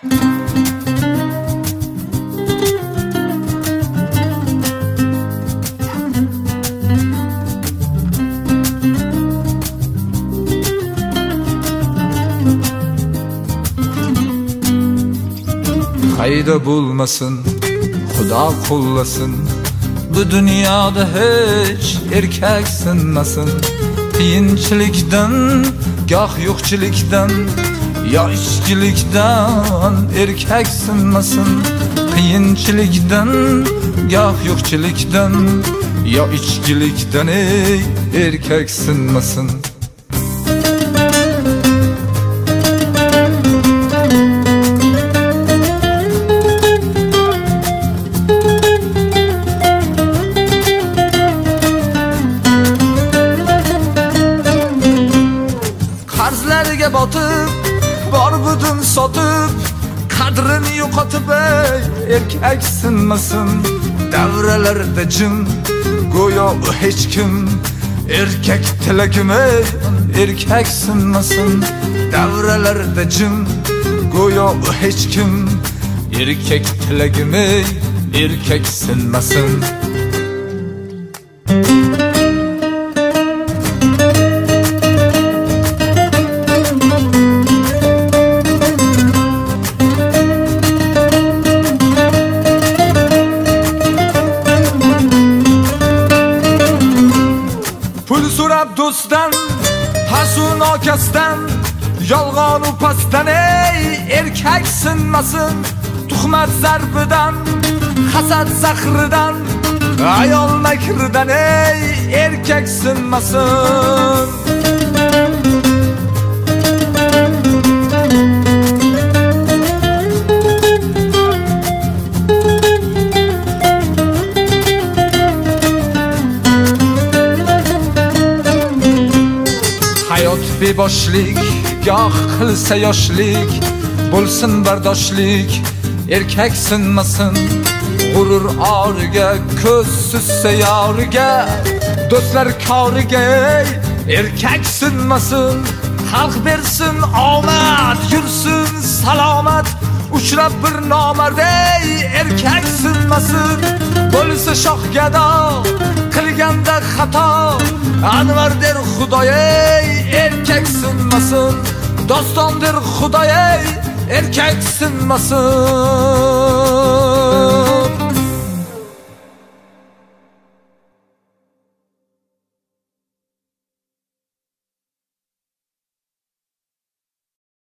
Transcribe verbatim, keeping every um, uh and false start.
Qayda bo'lmasin, Xudo qo'llasin, bu dunyoda hech erkak sinmasin. Qiyinchilikdan, goh yo'qchilikdan, yo ichkilikdan erkak sinmasin. Qiyinchilikdan, goh yo'qchilikdan, yo ichkilikdan ey erkak sinmasin. Qarzlarga botib, bor budun sotib, qadrini yo'qotib ey erkak sinmasin. Davralarda jim, go'yo hech kim, erkak tilagim ey erkak sinmasin. Davralarda jim, go'yo hech kim, erkak tilagim ey erkak sinmasin. Pul so'rab do'stdan, hasun okasdan, yolg'on u pastdan ey erkak sinmasin. Tuhmat zarbidan, hasad zahridan, ayol makridan ey erkak sinmasin. Hayot beboshlik, goh qilsa yoshlik, bo'lsin bardoshlik, erkak sinmasin. G'urur origa, ko'z sussa yoriga, do'stlar koriga ey erkak sinmasin. Xalq bersin omad, yursin salomat, uchrab bir nomard ey erkak sinmasin. Bo'lsa shoh gado, qilganda xato, Anvar der Xudoy ey erkak sinmasin. Doston der Xudoy ey erkak sinmasin.